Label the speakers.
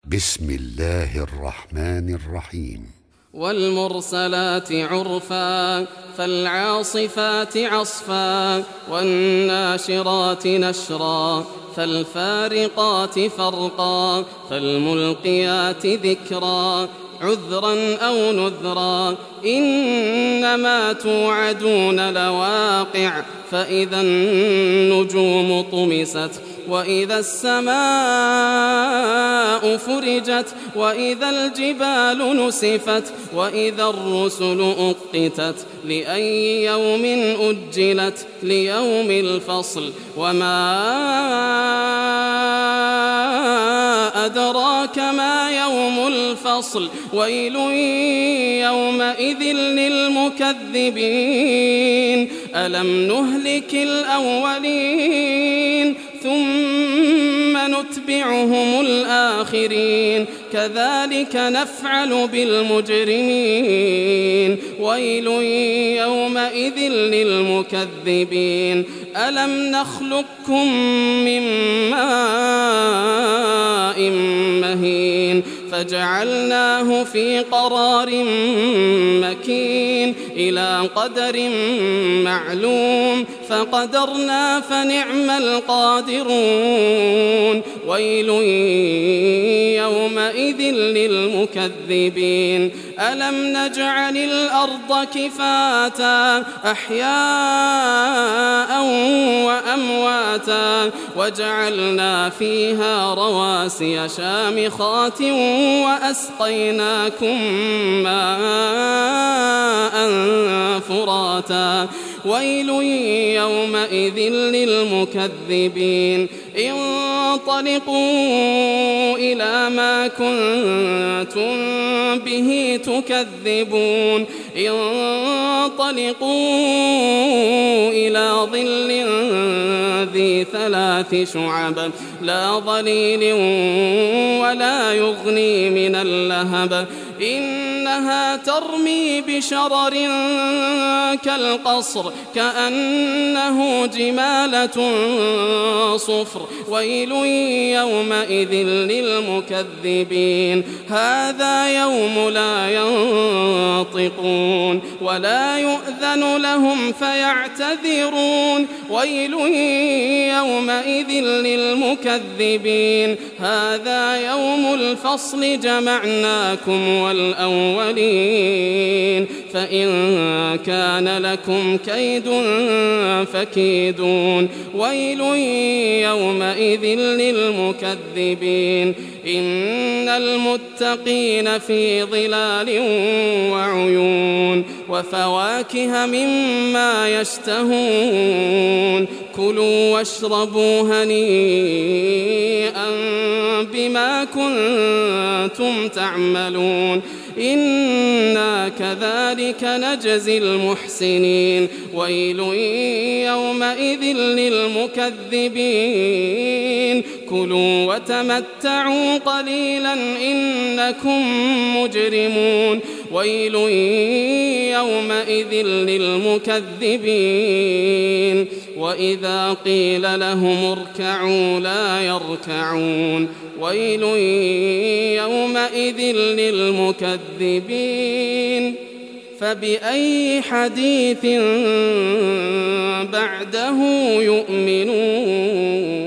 Speaker 1: بسم الله الرحمن الرحيم.
Speaker 2: والمرسلات عرفا فالعاصفات عصفا والناشرات نشرا فالفارقات فرقا فالملقيات ذكرا عذرا أو نذرا إنما توعدون لواقع فإذا النجوم طمست وإذا السماء فرجت وإذا الجبال نسفت وإذا الرسل أقتت لأي يوم أجلت ليوم الفصل وما أدراك ما يوم الفصل ويل يومئذ للمكذبين ألم نهلك الأولين ثم نتبعهم الآخرين كذلك نفعل بالمجرمين ويل يومئذ للمكذبين ألم نخلقكم من ماء مهين فجعلناه في قرار مكين إلى قدر معلوم فقدرنا فنعم القادرون ويل يومئذ للمكذبين ألم نجعل الأرض كفاتا أحياء وأمواتا وجعلنا فيها رواسي شامخات وأسقيناكم ماء فراتا ويل يومئذ للمكذبين انطلقوا إلى ما كنتم به تكذبون انطلقوا إلى ظل ذي 3 شعب لا ظليل ولا يغني من اللهب إنها ترمي بشرر كالقصر كأنه جمالة صفر ويل يومئذ للمكذبين هذا يوم لا ينطقون ولا يؤذن لهم فيعتذرون ويل يومئذ للمكذبين هذا يوم الفصل جمعناكم والأولين فإن كان لكم كيد فكيدون ويل يومئذ للمكذبين إن المتقين في ظلال وعيون وفواكه مما يشتهون كلوا واشربوا هنيئا بما كنتم تعملون إنا كذلك نجزي المحسنين ويل يومئذ للمكذبين كلوا وتمتعوا قليلا إنكم مجرمون ويل يومئذ للمكذبين وإذا قيل لهم اركعوا لا يركعون ويل يومئذ للمكذبين فبأي حديث بعده يؤمنون.